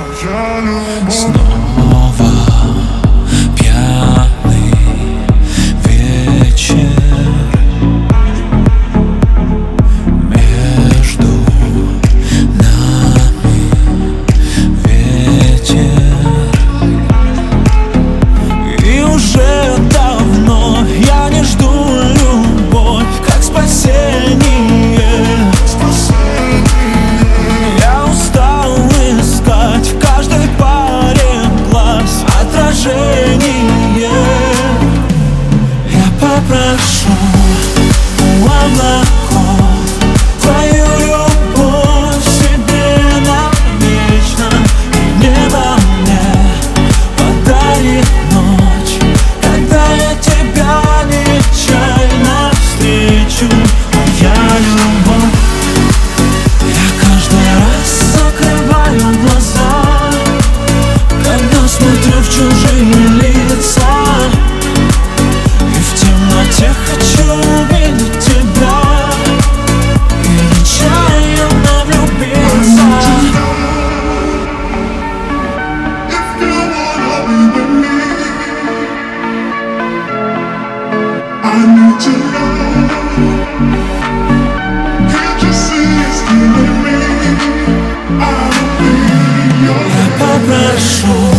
Снова пьяный вечер, между нами ветер, и уже давно я не жду любовь как спасение. Я устал искать в каждой паре глаз отражение. Я попрошу у облаков твою любовь себе навечно, и небо мне подарит ночь, когда я тебя нечаянно встречу. Моя любовь. Я каждый раз закрываю глаза, когда смотрю в чужие лица, и в темноте хочу увидеть тебя и нечаянно влюбиться. Я попрошу